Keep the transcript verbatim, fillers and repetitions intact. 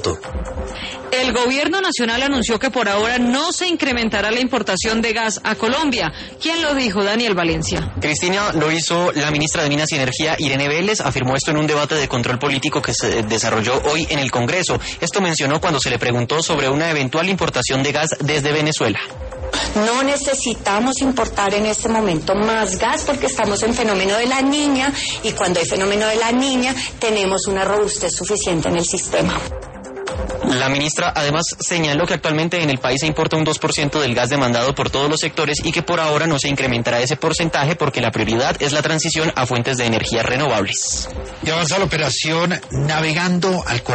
gasoducto. El gobierno nacional anunció que por ahora no se incrementará la importación de gas a Colombia. ¿Quién lo dijo? Daniel Valencia. Cristina, lo hizo la ministra de Minas y Energía, Irene Vélez, afirmó esto en un debate de control político que se desarrolló hoy en el Congreso. Esto mencionó cuando se le preguntó sobre una eventual importación de gas desde Venezuela. No necesitamos importar en este momento más gas porque estamos en fenómeno de la Niña y cuando hay fenómeno de la Niña tenemos una robustez suficiente en el sistema. La ministra además señaló que actualmente en el país se importa un dos por ciento del gas demandado por todos los sectores y que por ahora no se incrementará ese porcentaje porque la prioridad es la transición a fuentes de energías renovables. Y avanza la operación Navegando al Corazón.